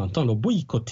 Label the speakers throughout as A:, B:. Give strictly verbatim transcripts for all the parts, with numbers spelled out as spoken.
A: représentant l'ont boycotté.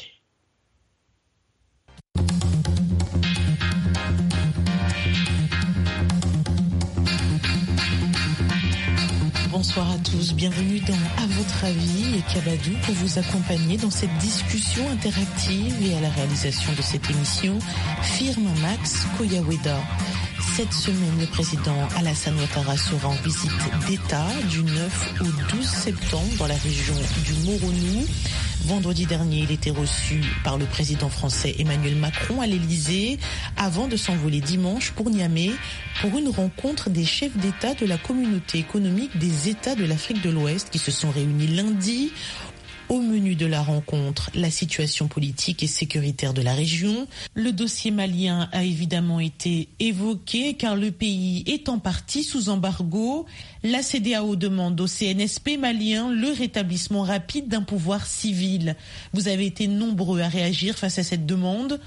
B: Bonsoir à tous, bienvenue dans À votre avis et Kabadou pour vous accompagner dans cette discussion interactive et à la réalisation de cette émission, firme Max Koyaweda. Cette semaine, le président Alassane Ouattara sera en visite d'État du neuf au douze septembre dans la région du Moronou. Vendredi dernier, il était reçu par le président français Emmanuel Macron à l'Élysée avant de s'envoler dimanche pour Niamey pour une rencontre des chefs d'État de la communauté économique des États de l'Afrique de l'Ouest qui se sont réunis lundi. Au menu de la rencontre, la situation politique et sécuritaire de la région. Le dossier malien a évidemment été évoqué car le pays est en partie sous embargo. La C D A O demande au C N S P malien le rétablissement rapide d'un pouvoir civil. Vous avez été nombreux à réagir face à cette demande.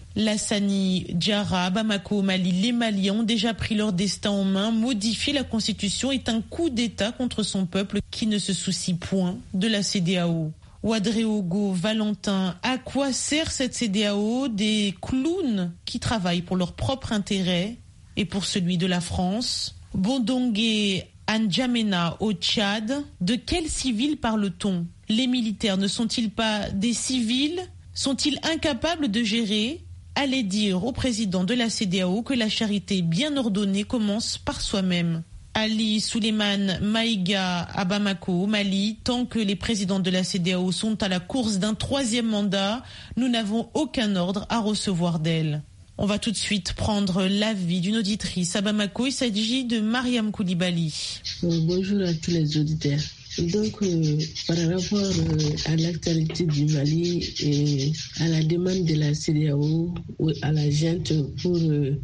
B: Lassani Diarra, Bamako, Mali, les Maliens ont déjà pris leur destin en main. Modifier la constitution est un coup d'État contre son peuple qui ne se soucie point de la C D A O. Ouadréogo, Valentin, à quoi sert cette C D A O? Des clowns qui travaillent pour leur propre intérêt et pour celui de la France. Bondongué, N'Djamena au Tchad, de quels civils parle-t-on? Les militaires ne sont-ils pas des civils? Sont-ils incapables de gérer? Allez dire au président de la C D A O que la charité bien ordonnée commence par soi-même. Ali Souleymane Maïga à Bamako, au Mali, tant que les présidents de la C D A O sont à la course d'un troisième mandat, nous n'avons aucun ordre à recevoir d'elle. On va tout de suite prendre l'avis d'une auditrice à Bamako. Il s'agit de Mariam Koulibaly.
C: Bonjour à tous les auditeurs. Donc, euh, par rapport euh, à l'actualité du Mali et à la demande de la C D A O ou à la junte pour euh,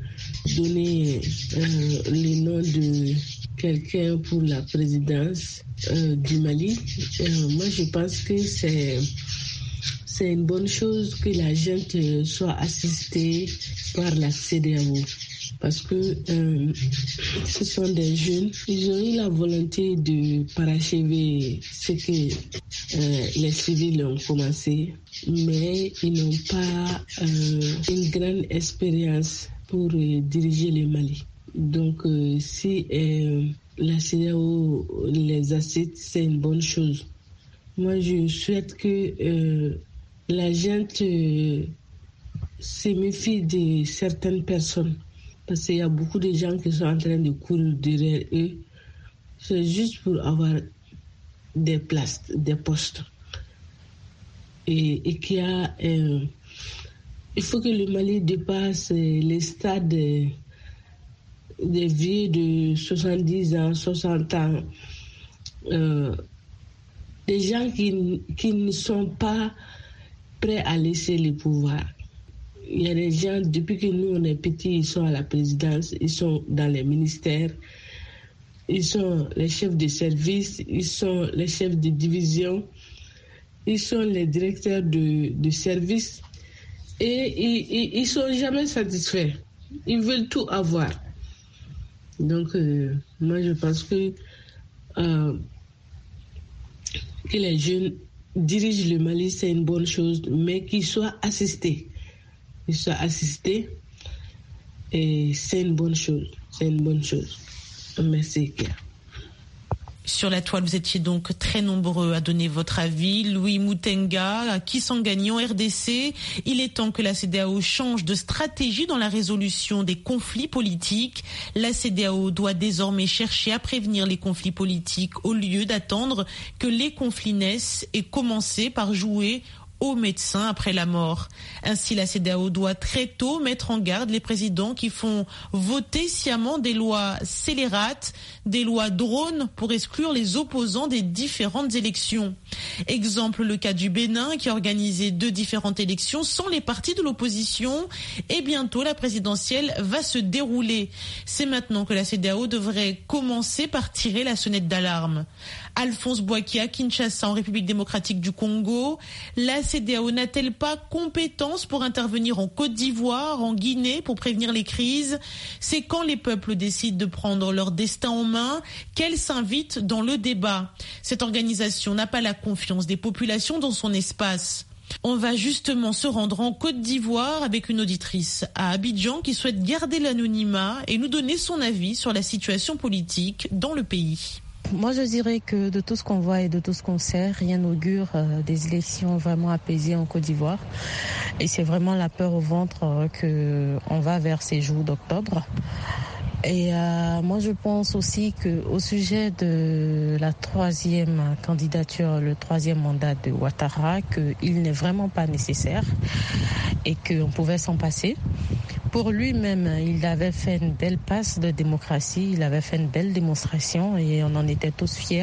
C: donner euh, le nom de quelqu'un pour la présidence euh, du Mali, euh, moi je pense que c'est, c'est une bonne chose que la junte soit assistée par la C D A O. Parce que euh, ce sont des jeunes, ils ont eu la volonté de parachever ce que euh, les civils ont commencé, mais ils n'ont pas euh, une grande expérience pour euh, diriger le Mali. Donc euh, si euh, la C D A O les assiste, c'est une bonne chose. Moi je souhaite que euh, la gente euh, se méfie de certaines personnes. Parce qu'il y a beaucoup de gens qui sont en train de courir derrière eux. C'est juste pour avoir des places, des postes. Et, et qu'il y a... Euh, il faut que le Mali dépasse les stades des vieux de soixante-dix ans, soixante ans. Euh, des gens qui, qui ne sont pas prêts à laisser le pouvoir. Il y a des gens, depuis que nous on est petits, ils sont à la présidence, ils sont dans les ministères, ils sont les chefs de service, ils sont les chefs de division, ils sont les directeurs de, de service et ils ne sont jamais satisfaits. Ils veulent tout avoir. Donc, euh, moi je pense que, euh, que les jeunes dirigent le Mali, c'est une bonne chose, mais qu'ils soient assistés. Ils soient assistés et c'est une bonne chose. C'est une bonne chose. Merci, Kia.
B: Sur la toile, vous étiez donc très nombreux à donner votre avis. Louis Moutenga, Kisangani en R D C. Il est temps que la C D A O change de stratégie dans la résolution des conflits politiques. La C D A O doit désormais chercher à prévenir les conflits politiques au lieu d'attendre que les conflits naissent et commencer par jouer aux médecins après la mort. Ainsi, la C D A O doit très tôt mettre en garde les présidents qui font voter sciemment des lois scélérates, des lois drones pour exclure les opposants des différentes élections. Exemple, le cas du Bénin qui a organisé deux différentes élections sans les partis de l'opposition et bientôt la présidentielle va se dérouler. C'est maintenant que la C D A O devrait commencer par tirer la sonnette d'alarme. Alphonse Boakia, Kinshasa en République démocratique du Congo. La C D A O n'a-t-elle pas compétence pour intervenir en Côte d'Ivoire, en Guinée, pour prévenir les crises? C'est quand les peuples décident de prendre leur destin en main qu'elle s'invite dans le débat. Cette organisation n'a pas la confiance des populations dans son espace. On va justement se rendre en Côte d'Ivoire avec une auditrice à Abidjan qui souhaite garder l'anonymat et nous donner son avis sur la situation politique dans le pays.
A: Moi, je dirais que de tout ce qu'on voit et de tout ce qu'on sait, rien n'augure euh, des élections vraiment apaisées en Côte d'Ivoire. Et c'est vraiment la peur au ventre euh, qu'on va vers ces jours d'octobre. Et euh, moi, je pense aussi qu'au sujet de la troisième candidature, le troisième mandat de Ouattara, qu'il n'est vraiment pas nécessaire et qu'on pouvait s'en passer. Pour lui-même, il avait fait une belle passe de démocratie, il avait fait une belle démonstration et on en était tous fiers.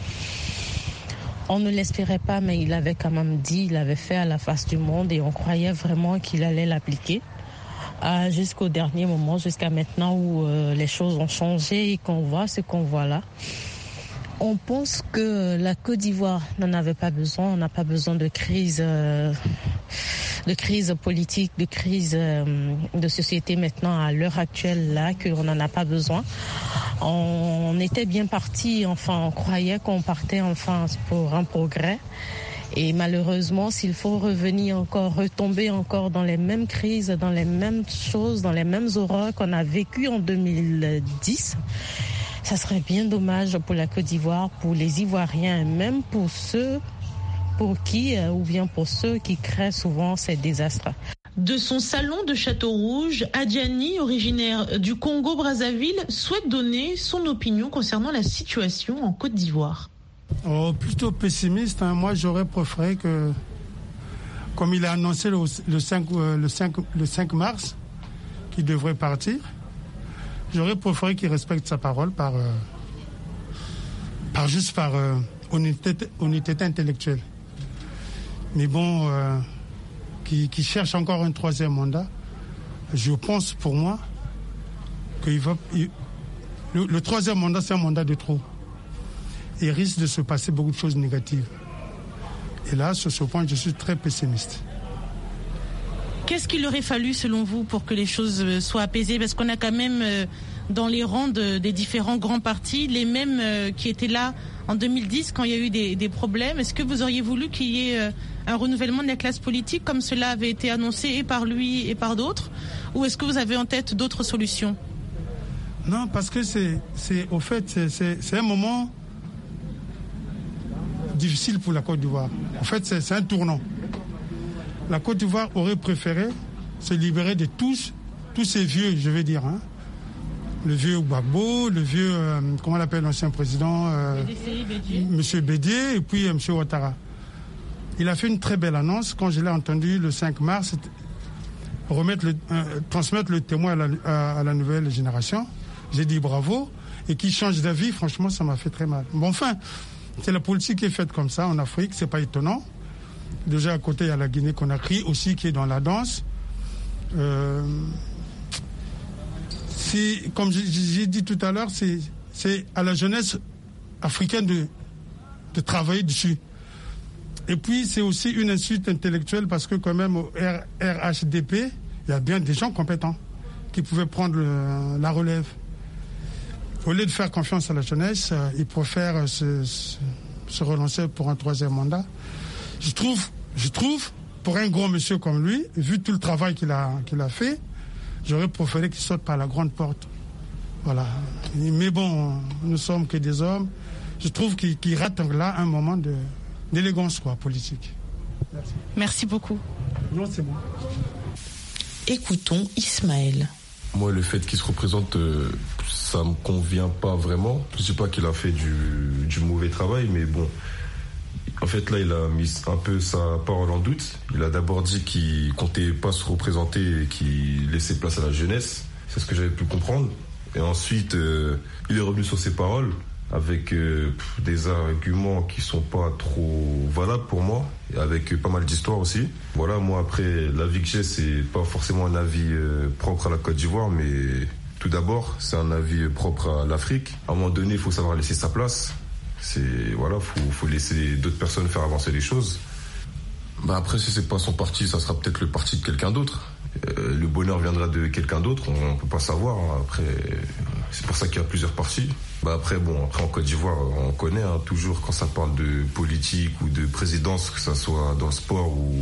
A: On ne l'espérait pas, mais il avait quand même dit, il avait fait à la face du monde et on croyait vraiment qu'il allait l'appliquer. Euh, jusqu'au dernier moment, jusqu'à maintenant où euh, les choses ont changé et qu'on voit ce qu'on voit là. On pense que la Côte d'Ivoire n'en avait pas besoin, on n'a pas besoin de crise, euh, de crise politique, de crise euh, de société maintenant à l'heure actuelle là, qu'on n'en a pas besoin. On était bien parti, enfin on croyait qu'on partait enfin pour un progrès. Et malheureusement, s'il faut revenir encore, retomber encore dans les mêmes crises, dans les mêmes choses, dans les mêmes horreurs qu'on a vécues en deux mille dix, ça serait bien dommage pour la Côte d'Ivoire, pour les Ivoiriens, et même pour ceux pour qui, ou bien pour ceux qui créent souvent ces désastres.
B: De son salon de Château-Rouge, Adjani, originaire du Congo-Brazzaville, souhaite donner son opinion concernant la situation en Côte d'Ivoire.
D: Oh, plutôt pessimiste, hein. Moi j'aurais préféré que, comme il a annoncé le, le, cinq, euh, le, cinq, le cinq mars, qu'il devrait partir, j'aurais préféré qu'il respecte sa parole par, euh, par juste par euh, honnêteté, honnêteté intellectuelle. Mais bon, euh, qui, qui cherche encore un troisième mandat, je pense pour moi que va, il, le, le troisième mandat, c'est un mandat de trop. Il risque de se passer beaucoup de choses négatives. Et là, sur ce point, je suis très pessimiste.
B: Qu'est-ce qu'il aurait fallu, selon vous, pour que les choses soient apaisées ? Parce qu'on a quand même, dans les rangs de, des différents grands partis, les mêmes qui étaient là en deux mille dix, quand il y a eu des, des problèmes. Est-ce que vous auriez voulu qu'il y ait un renouvellement de la classe politique, comme cela avait été annoncé et par lui et par d'autres ? Ou est-ce que vous avez en tête d'autres solutions ?
D: Non, parce que c'est, c'est au fait, c'est, c'est, c'est un moment difficile pour la Côte d'Ivoire. En fait, c'est, c'est un tournant. La Côte d'Ivoire aurait préféré se libérer de tous, tous ces vieux, je vais dire, hein. Le vieux Gbagbo, le vieux, euh, comment on l'appelle l'ancien président, euh, M. Bédié, et puis euh, M. Ouattara. Il a fait une très belle annonce quand je l'ai entendu le cinq mars, remettre le, euh, transmettre le témoin à la, à, à la nouvelle génération. J'ai dit bravo, et qu'il change d'avis, franchement, ça m'a fait très mal. Bon, enfin, c'est la politique qui est faite comme ça en Afrique, c'est pas étonnant. Déjà à côté, il y a la Guinée-Conakry aussi qui est dans la danse. Euh, c'est, comme j'ai dit tout à l'heure, c'est, c'est à la jeunesse africaine de, de travailler dessus. Et puis c'est aussi une insulte intellectuelle parce que quand même au R H D P, il y a bien des gens compétents qui pouvaient prendre le, la relève. Au lieu de faire confiance à la jeunesse, euh, ils préfèrent se, se, se relancer pour un troisième mandat. Je trouve, je trouve, pour un gros monsieur comme lui, vu tout le travail qu'il a, qu'il a fait, j'aurais préféré qu'il sorte par la grande porte. Voilà. Mais bon, nous sommes que des hommes. Je trouve qu'il, qu'il rate là un moment de, d'élégance, quoi, politique.
B: Merci. Merci beaucoup.
D: Non, c'est bon.
B: Écoutons Ismaël.
E: Moi, le fait qu'il se représente, euh, ça me convient pas vraiment. Je sais pas qu'il a fait du, du mauvais travail, mais bon. En fait, là, il a mis un peu sa parole en doute. Il a d'abord dit qu'il comptait pas se représenter et qu'il laissait place à la jeunesse. C'est ce que j'avais pu comprendre. Et ensuite, euh, il est revenu sur ses paroles avec euh, des arguments qui sont pas trop valables pour moi, et avec euh, pas mal d'histoires aussi. Voilà, moi après, l'avis que j'ai, c'est pas forcément un avis euh, propre à la Côte d'Ivoire, mais tout d'abord, c'est un avis propre à l'Afrique. À un moment donné, il faut savoir laisser sa place. C'est voilà, faut, faut laisser d'autres personnes faire avancer les choses. Bah après, si c'est pas son parti, ça sera peut-être le parti de quelqu'un d'autre. Euh, le bonheur viendra de quelqu'un d'autre, on, on peut pas savoir. Après, c'est pour ça qu'il y a plusieurs partis. Bah après, bon, après en Côte d'Ivoire, on connaît hein, toujours quand ça parle de politique ou de présidence, que ça soit dans le sport ou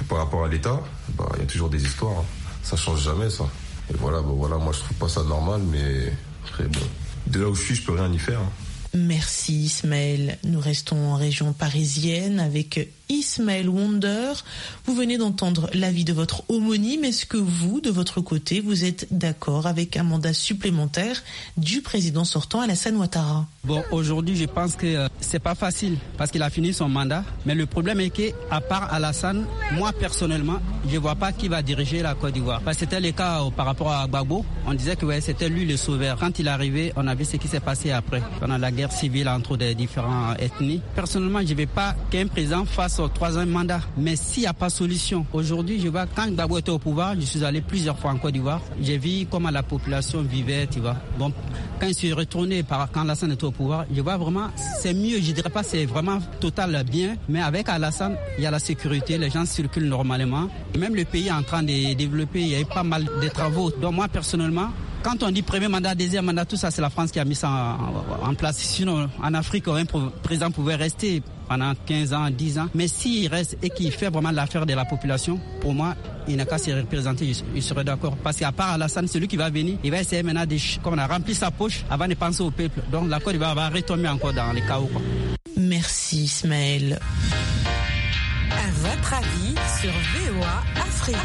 E: par rapport à l'État, bah, il y a toujours des histoires. Hein. Ça change jamais, ça. Et voilà, bah, voilà, moi je trouve pas ça normal, mais après, bon, de là où je suis, je peux rien y faire. Hein.
B: Merci Ismaël. Nous restons en région parisienne avec Ismaël Wonder. Vous venez d'entendre l'avis de votre homonyme. Est-ce que vous, de votre côté, vous êtes d'accord avec un mandat supplémentaire du président sortant Alassane Ouattara?
F: Bon, aujourd'hui, je pense que euh, c'est pas facile parce qu'il a fini son mandat. Mais le problème est que, à part Alassane, moi personnellement, je vois pas qui va diriger la Côte d'Ivoire. Parce que c'était le cas euh, par rapport à Gbagbo. On disait que ouais, c'était lui le sauveur. Quand il est arrivé, on a vu ce qui s'est passé après, pendant la guerre civile entre les différentes ethnies. Personnellement, je ne veux pas qu'un président fasse au troisième mandat. Mais s'il n'y a pas de solution, aujourd'hui, je vois, quand Gbagbo était au pouvoir, je suis allé plusieurs fois en Côte d'Ivoire. J'ai vu comment la population vivait, tu vois. Donc, quand je suis retourné, par, quand Alassane était au pouvoir, je vois vraiment, c'est mieux, je dirais pas c'est vraiment total bien, mais avec Alassane, il y a la sécurité, les gens circulent normalement. Et même le pays est en train de développer, il y a eu pas mal de travaux. Donc moi, personnellement, quand on dit premier mandat, deuxième mandat, tout ça, c'est la France qui a mis ça en, en place. Sinon, en Afrique, un président pouvait rester pendant quinze ans, dix ans. Mais s'il reste et qu'il fait vraiment l'affaire de la population, pour moi, il n'a qu'à se représenter, il serait d'accord. Parce qu'à part Alassane, celui qui va venir, il va essayer maintenant de, comme on a rempli sa poche avant de penser au peuple. Donc la Côte d'Ivoire va retomber encore dans les chaos, quoi.
B: Merci Ismaël.
G: À votre avis sur V O A Afrique.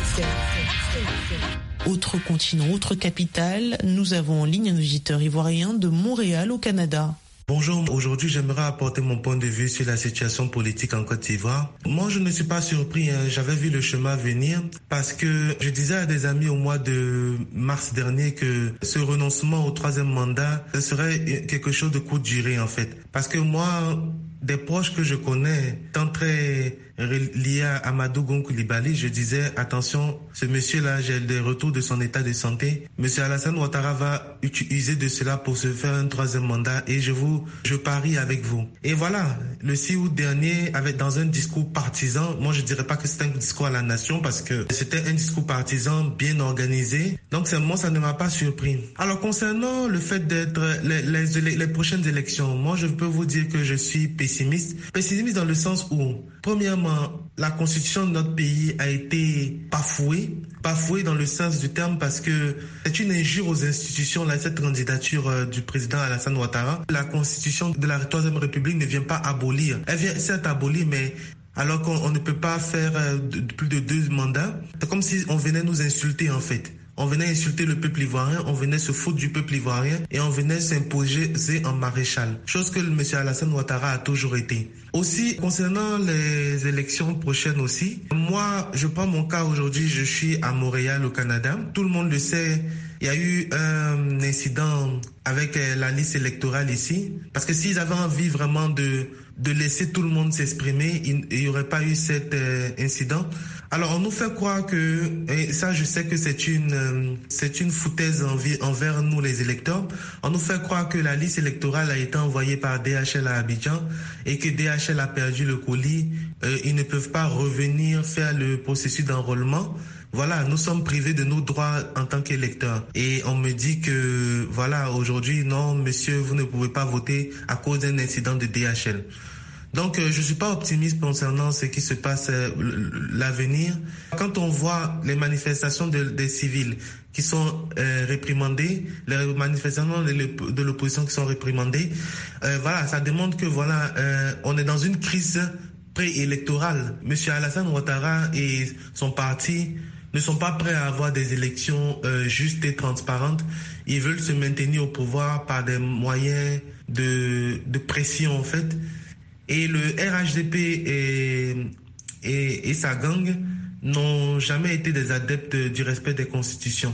B: Autre continent, autre capitale, nous avons en ligne un auditeur ivoirien de Montréal au Canada.
H: Bonjour, aujourd'hui j'aimerais apporter mon point de vue sur la situation politique en Côte d'Ivoire. Moi je ne suis pas surpris, hein. J'avais vu le chemin venir parce que je disais à des amis au mois de mars dernier que ce renoncement au troisième mandat ce serait quelque chose de courte durée en fait. Parce que moi, des proches que je connais, tant très liés à Amadou Gon Coulibaly, je disais attention, ce monsieur-là, j'ai le retour de son état de santé. Monsieur Alassane Ouattara va utiliser de cela pour se faire un troisième mandat et je vous, je parie avec vous. Et voilà, le six août dernier, avec dans un discours partisan, moi je dirais pas que c'était un discours à la nation parce que c'était un discours partisan bien organisé. Donc c'est moi, ça ne m'a pas surpris. Alors concernant le fait d'être les, les, les prochaines élections, moi je peux vous dire que je suis pessimiste. Pessimiste dans le sens où, premièrement, la constitution de notre pays a été bafouée, bafouée dans le sens du terme parce que c'est une injure aux institutions, là, cette candidature euh, du président Alassane Ouattara. La constitution de la troisième République ne vient pas abolir. Elle vient certes abolir, mais alors qu'on on ne peut pas faire euh, de, de plus de deux mandats. C'est comme si on venait nous insulter en fait. On venait insulter le peuple ivoirien, on venait se foutre du peuple ivoirien et on venait s'imposer en maréchal. Chose que le monsieur Alassane Ouattara a toujours été. Aussi, concernant les élections prochaines aussi, moi, je prends mon cas aujourd'hui, je suis à Montréal au Canada. Tout le monde le sait, il y a eu un incident avec la liste électorale ici. Parce que s'ils avaient envie vraiment de, de laisser tout le monde s'exprimer, il n'y aurait pas eu cet euh, incident. Alors, on nous fait croire que, et ça, je sais que c'est une, euh, c'est une foutaise envers, envers nous, les électeurs. On nous fait croire que la liste électorale a été envoyée par D H L à Abidjan et que D H L a perdu le colis. Euh, ils ne peuvent pas revenir faire le processus d'enrôlement. Voilà, nous sommes privés de nos droits en tant qu'électeurs. Et on me dit que, voilà, aujourd'hui, non, monsieur, vous ne pouvez pas voter à cause d'un incident de D H L. Donc, euh, je suis pas optimiste concernant ce qui se passe euh, l'avenir. Quand on voit les manifestations de, des civils qui sont euh, réprimandées, les manifestations de, de l'opposition qui sont réprimandées, euh, voilà, ça démontre que voilà, euh, on est dans une crise préélectorale. Monsieur Alassane Ouattara et son parti ne sont pas prêts à avoir des élections euh, justes et transparentes. Ils veulent se maintenir au pouvoir par des moyens de, de pression en fait. Et le R H D P et, et, et sa gang n'ont jamais été des adeptes du respect des constitutions.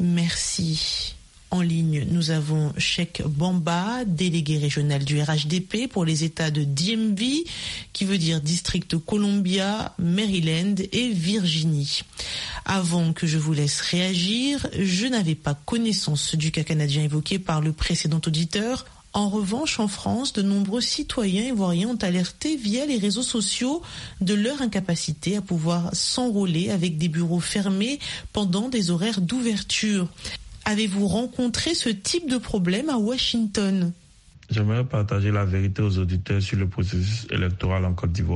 B: Merci. En ligne, nous avons Cheikh Bamba, délégué régional du R H D P pour les États de D M V, qui veut dire District Columbia, Maryland et Virginie. Avant que je vous laisse réagir, je n'avais pas connaissance du cas canadien évoqué par le précédent auditeur. En revanche, en France, de nombreux citoyens ivoiriens ont alerté via les réseaux sociaux de leur incapacité à pouvoir s'enrôler avec des bureaux fermés pendant des horaires d'ouverture. Avez-vous rencontré ce type de problème à Washington ?
I: J'aimerais partager la vérité aux auditeurs sur le processus électoral en Côte d'Ivoire.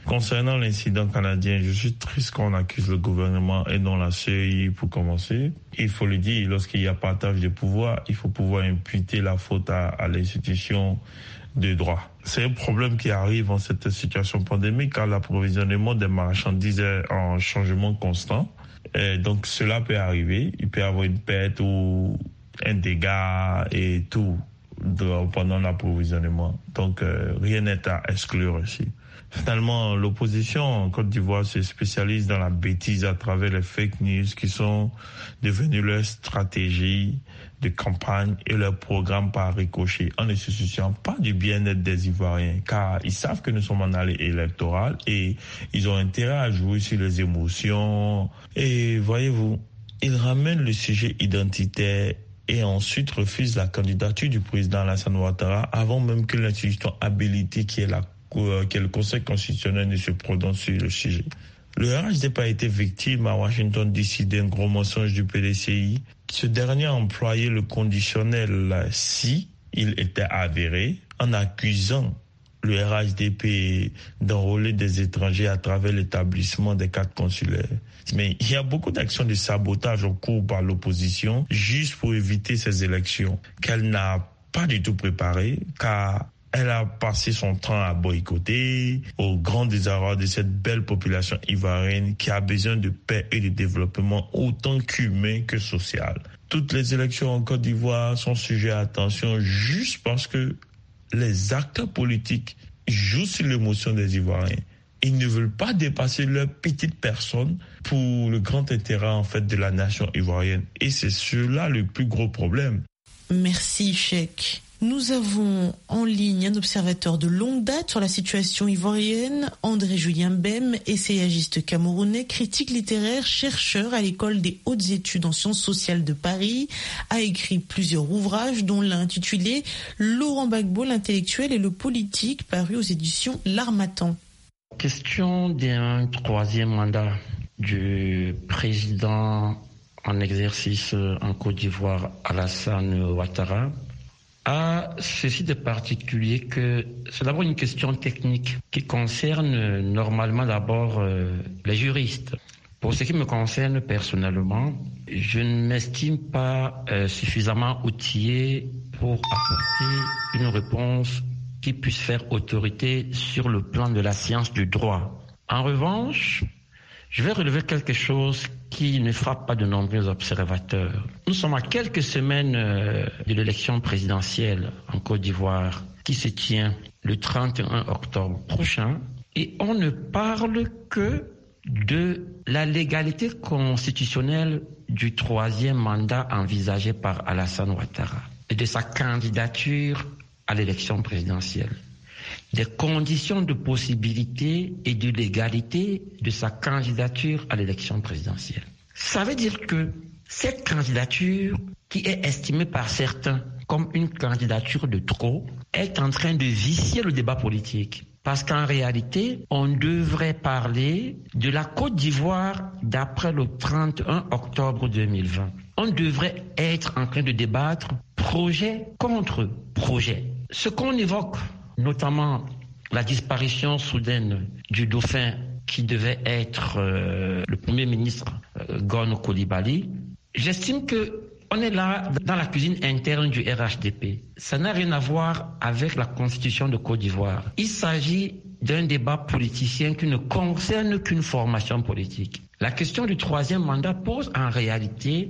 I: Concernant l'incident canadien, je suis triste qu'on accuse le gouvernement et non la C E I pour commencer. Il faut le dire, lorsqu'il y a partage de pouvoir, il faut pouvoir imputer la faute à, à l'institution de droit. C'est un problème qui arrive en cette situation pandémique car l'approvisionnement des marchandises est en changement constant. Et donc cela peut arriver. Il peut y avoir une perte ou un dégât et tout pendant l'approvisionnement. Donc euh, rien n'est à exclure ici. Finalement, l'opposition en Côte d'Ivoire se spécialise dans la bêtise à travers les fake news qui sont devenues leur stratégie de campagne et leur programme par ricochet, en ne se souciant pas du bien-être des Ivoiriens, car ils savent que nous sommes en année électorale et ils ont intérêt à jouer sur les émotions. Et voyez-vous, ils ramènent le sujet identitaire et ensuite refusent la candidature du président Alassane Ouattara avant même que l'institution habilitée qui est la que le Conseil constitutionnel ne se prononce sur le sujet. Le R H D P a été victime à Washington D C d'un gros mensonge du P D C I. Ce dernier a employé le conditionnel si il était avéré en accusant le R H D P d'enrôler des étrangers à travers l'établissement des cartes consulaires. Mais il y a beaucoup d'actions de sabotage en cours par l'opposition juste pour éviter ces élections qu'elle n'a pas du tout préparées car elle a passé son temps à boycotter au grand désarroi de cette belle population ivoirienne qui a besoin de paix et de développement autant qu'humain que social. Toutes les élections en Côte d'Ivoire sont sujets à attention juste parce que les acteurs politiques jouent sur l'émotion des Ivoiriens. Ils ne veulent pas dépasser leur petite personne pour le grand intérêt en fait de la nation ivoirienne. Et c'est cela le plus gros problème.
B: Merci, Cheikh. Nous avons en ligne un observateur de longue date sur la situation ivoirienne, André-Julien Bem, essayagiste camerounais, critique littéraire, chercheur à l'école des hautes études en sciences sociales de Paris, a écrit plusieurs ouvrages dont l'un intitulé Laurent Gbagbo, l'intellectuel et le politique, paru aux éditions L'Harmattan.
J: Question d'un troisième mandat du président en exercice en Côte d'Ivoire, Alassane Ouattara, a ceci de particulier que c'est d'abord une question technique qui concerne normalement d'abord euh, les juristes. Pour ce qui me concerne personnellement, je ne m'estime pas euh, suffisamment outillé pour apporter une réponse qui puisse faire autorité sur le plan de la science du droit. En revanche, je vais relever quelque chose qui ne frappe pas de nombreux observateurs. Nous sommes à quelques semaines de l'élection présidentielle en Côte d'Ivoire qui se tient le trente et un octobre prochain et on ne parle que de la légalité constitutionnelle du troisième mandat envisagé par Alassane Ouattara et de sa candidature à l'élection présidentielle, des conditions de possibilité et de légalité de sa candidature à l'élection présidentielle. Ça veut dire que cette candidature, qui est estimée par certains comme une candidature de trop, est en train de vicier le débat politique. Parce qu'en réalité, on devrait parler de la Côte d'Ivoire d'après le trente et un octobre deux mille vingt. On devrait être en train de débattre projet contre projet. Ce qu'on évoque, notamment la disparition soudaine du dauphin qui devait être euh, le Premier ministre euh, Gon Coulibaly, j'estime que on est là dans la cuisine interne du R H D P. Ça n'a rien à voir avec la constitution de Côte d'Ivoire. Il s'agit d'un débat politicien qui ne concerne qu'une formation politique. La question du troisième mandat pose en réalité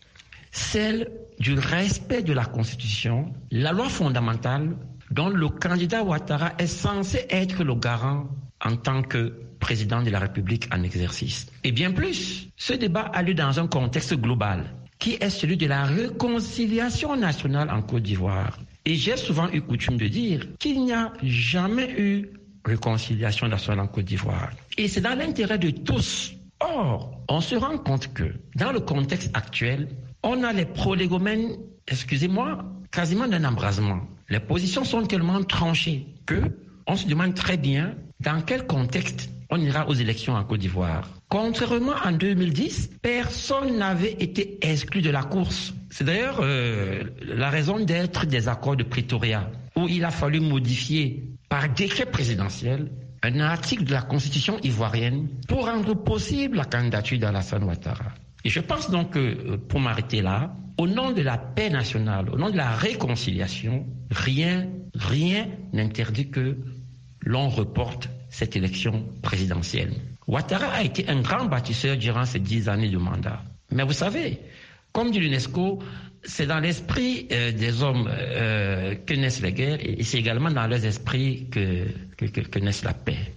J: celle du respect de la constitution, la loi fondamentale dont le candidat Ouattara est censé être le garant en tant que président de la République en exercice. Et bien plus, ce débat a lieu dans un contexte global qui est celui de la réconciliation nationale en Côte d'Ivoire. Et j'ai souvent eu coutume de dire qu'il n'y a jamais eu réconciliation nationale en Côte d'Ivoire. Et c'est dans l'intérêt de tous. Or, on se rend compte que dans le contexte actuel, on a les prolégomènes, excusez-moi, quasiment d'un embrasement. Les positions sont tellement tranchées que on se demande très bien dans quel contexte on ira aux élections en Côte d'Ivoire. Contrairement en deux mille dix, personne n'avait été exclu de la course. C'est d'ailleurs euh, la raison d'être des accords de Pretoria, où il a fallu modifier par décret présidentiel un article de la Constitution ivoirienne pour rendre possible la candidature d'Alassane Ouattara. Et je pense donc que, pour m'arrêter là, au nom de la paix nationale, au nom de la réconciliation, rien, rien n'interdit que l'on reporte cette élection présidentielle. Ouattara a été un grand bâtisseur durant ces dix années de mandat. Mais vous savez, comme dit l'UNESCO, c'est dans l'esprit euh, des hommes euh, que naissent les guerres et c'est également dans leurs esprits que, que, que, que naissent la paix.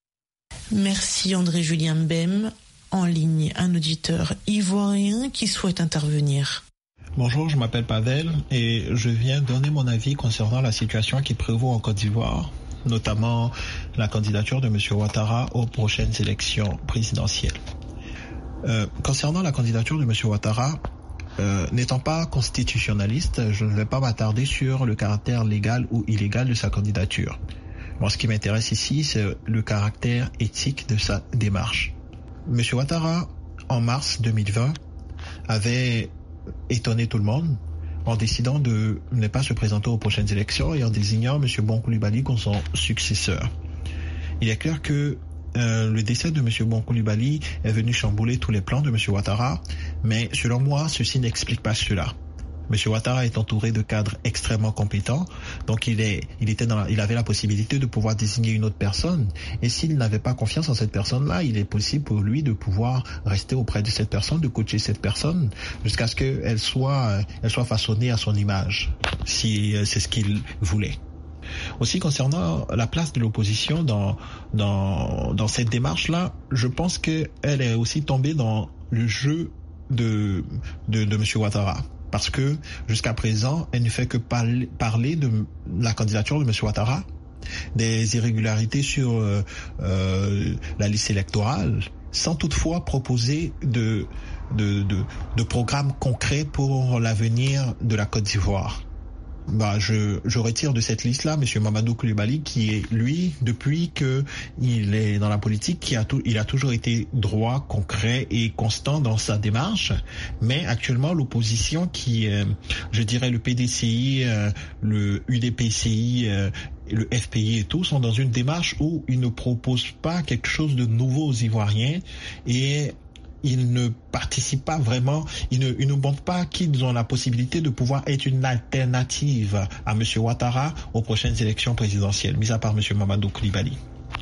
B: Merci André-Julien Mbem. En ligne, un auditeur ivoirien qui souhaite intervenir.
K: Bonjour, je m'appelle Pavel et je viens donner mon avis concernant la situation qui prévaut en Côte d'Ivoire, notamment la candidature de M. Ouattara aux prochaines élections présidentielles. Euh, concernant la candidature de M. Ouattara, euh, n'étant pas constitutionnaliste, je ne vais pas m'attarder sur le caractère légal ou illégal de sa candidature. Moi, ce qui m'intéresse ici, c'est le caractère éthique de sa démarche. M. Ouattara, en mars deux mille vingt, avait étonné tout le monde en décidant de ne pas se présenter aux prochaines élections et en désignant M. Bon Coulibaly comme son successeur. Il est clair que euh, le décès de M. Bon Coulibaly est venu chambouler tous les plans de M. Ouattara, mais selon moi, ceci n'explique pas cela. M. Ouattara est entouré de cadres extrêmement compétents, donc il, est, il, était dans, il avait la possibilité de pouvoir désigner une autre personne. Et s'il n'avait pas confiance en cette personne-là, il est possible pour lui de pouvoir rester auprès de cette personne, de coacher cette personne, jusqu'à ce qu'elle soit, elle soit façonnée à son image, si c'est ce qu'il voulait. Aussi, concernant la place de l'opposition dans, dans, dans cette démarche-là, je pense qu'elle est aussi tombée dans le jeu de, de, de M. Ouattara. Parce que jusqu'à présent, elle ne fait que parler, parler de la candidature de M. Ouattara, des irrégularités sur euh, euh, la liste électorale, sans toutefois proposer de, de, de, de programmes concrets pour l'avenir de la Côte d'Ivoire. Bah, je, je retire de cette liste-là M. Mamadou Coulibaly, qui est, lui, depuis qu'il est dans la politique, qui a tout, il a toujours été droit, concret et constant dans sa démarche. Mais actuellement, l'opposition qui, euh, je dirais le P D C I, euh, le U D P C I, euh, le F P I et tout, sont dans une démarche où ils ne proposent pas quelque chose de nouveau aux Ivoiriens et ils ne participent pas vraiment, ils ne, ils ne montrent pas qu'ils ont la possibilité de pouvoir être une alternative à M. Ouattara aux prochaines élections présidentielles, mis à part M. Mamadou Coulibaly.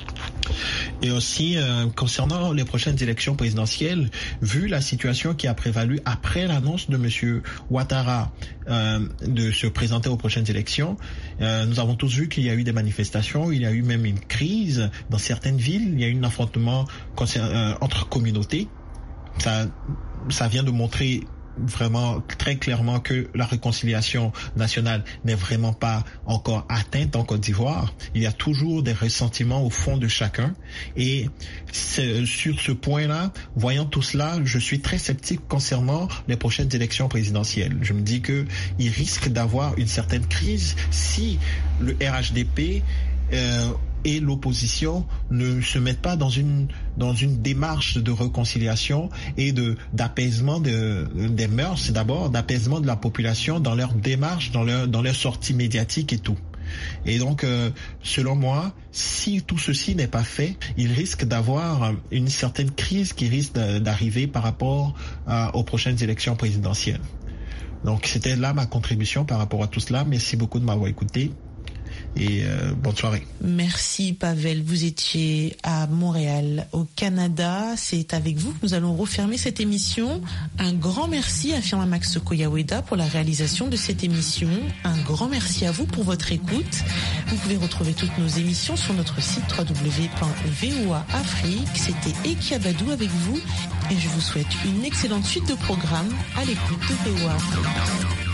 K: Et aussi, euh, concernant les prochaines élections présidentielles, vu la situation qui a prévalu après l'annonce de M. Ouattara euh, de se présenter aux prochaines élections, euh, nous avons tous vu qu'il y a eu des manifestations, il y a eu même une crise dans certaines villes, il y a eu un affrontement euh, entre communautés. Ça, ça vient de montrer vraiment très clairement que la réconciliation nationale n'est vraiment pas encore atteinte en Côte d'Ivoire. Il y a toujours des ressentiments au fond de chacun. Et sur ce point-là, voyant tout cela, je suis très sceptique concernant les prochaines élections présidentielles. Je me dis que il risque d'avoir une certaine crise si le R H D P euh, et l'opposition ne se mettent pas dans une dans une démarche de réconciliation et de d'apaisement de, des mœurs, d'abord d'apaisement de la population dans leur démarche, dans leur dans leur sortie médiatique et tout. Et donc, euh, selon moi, si tout ceci n'est pas fait, il risque d'avoir une certaine crise qui risque d'arriver par rapport euh, aux prochaines élections présidentielles. Donc, c'était là ma contribution par rapport à tout cela. Merci beaucoup de m'avoir écouté. Et euh, bonne soirée.
B: Merci Pavel, vous étiez à Montréal, au Canada. C'est avec vous que nous allons refermer cette émission. Un grand merci à Firmin Max Koyaweda pour la réalisation de cette émission. Un grand merci à vous pour votre écoute. Vous pouvez retrouver toutes nos émissions sur notre site w w w point v o a afrique. C'était Eki Abadou avec vous et je vous souhaite une excellente suite de programmes à l'écoute de V O A Afrique.